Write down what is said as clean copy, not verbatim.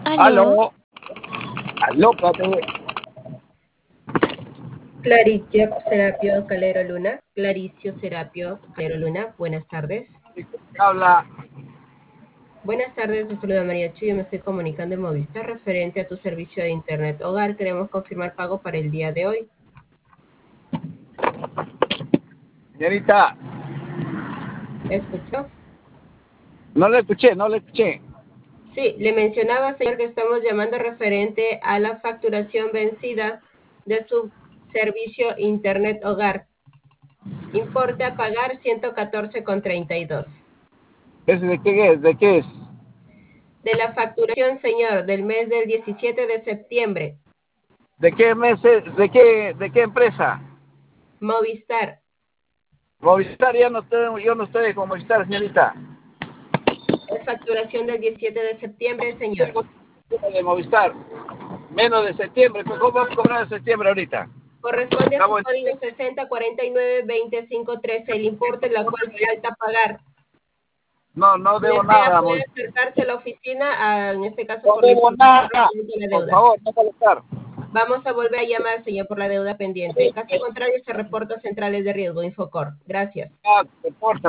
Aló. Aló. Aló, Pate. Claricio Serapio Calero Luna. Claricio Serapio Calero Luna. Buenas tardes. Habla. Buenas tardes, te saluda María Chuyo. Me estoy comunicando en Movistar referente a tu servicio de Internet Hogar. Queremos confirmar pago para el día de hoy. Señorita, ¿Escuchó? no le escuché. Sí, le mencionaba, señor, que estamos llamando referente a la facturación vencida de su servicio Internet Hogar. Importe a pagar 114,32. ¿Ese de qué es? ¿De qué es? De la facturación, señor, del mes del 17 de septiembre. ¿De qué meses? ¿De qué empresa? Movistar. Movistar, yo no estoy con Movistar, señorita. Es facturación del 17 de septiembre, señor. De Movistar. Menos de septiembre. ¿Cómo vamos a cobrar en septiembre ahorita? Corresponde a su Acabo código 6049-2513, el importe la cual falta pagar. No Si debo desea, nada, puede acercarse a la oficina, en este caso no por la debo información nada. referente a la Por deuda. favor, no molestar. Vamos a volver a llamar, señor, por la deuda pendiente. En caso contrario, se reporta a centrales de riesgo, Infocor. Gracias. No importa.